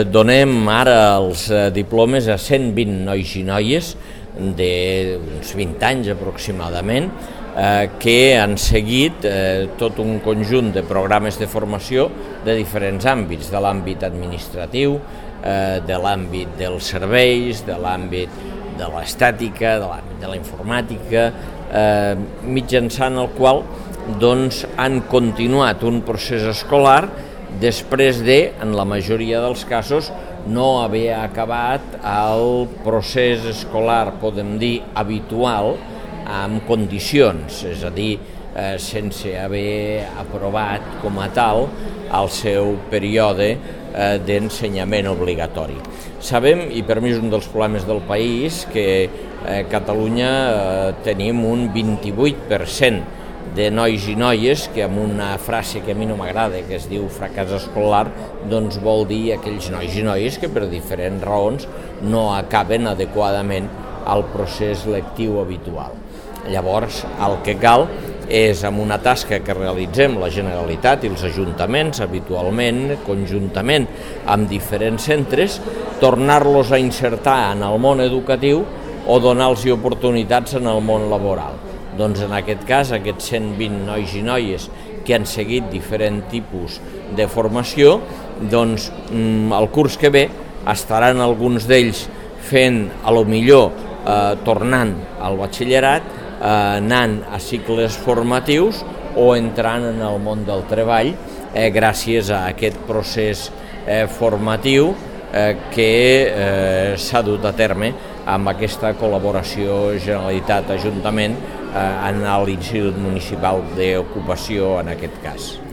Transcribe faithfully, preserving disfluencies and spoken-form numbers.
Donem ara els diplomes a cent vint nois i noies d'uns vint anys aproximadament que han seguit tot un conjunt de programes de formació de diferents àmbits, de l'àmbit administratiu, de l'àmbit dels serveis, de l'àmbit de l'estàtica, de l'àmbit de la informàtica, mitjançant el qual doncs, han continuat un procés escolar després de, en la majoria dels casos, no haver acabat el procés escolar, podem dir, habitual, amb condicions, és a dir, eh, sense haver aprovat com a tal el seu període eh, d'ensenyament obligatori. Sabem, i per mi és un dels problemes del país, que a eh, Catalunya eh, tenim un vint-i-vuit per cent de nois i noies que amb una frase que a mi no m'agrada, que es diu fracàs escolar, doncs vol dir aquells nois i noies que per diferents raons no acaben adequadament al procés lectiu habitual. Llavors, el que cal és, amb una tasca que realitzem la Generalitat i els ajuntaments habitualment, conjuntament amb diferents centres, tornar-los a insertar en el món educatiu o donar-los oportunitats en el món laboral. Doncs en aquest cas, aquests cent vint nois i noies que han seguit diferents tipus de formació, doncs el curs que ve estaran alguns d'ells fent, a lo millor, eh, tornant al batxillerat, eh, anant a cicles formatius o entrant en el món del treball eh, gràcies a aquest procés eh, formatiu eh, que eh, s'ha dut a terme amb aquesta col·laboració Generalitat-Ajuntament en l'Institut Municipal d'Ocupació en aquest cas.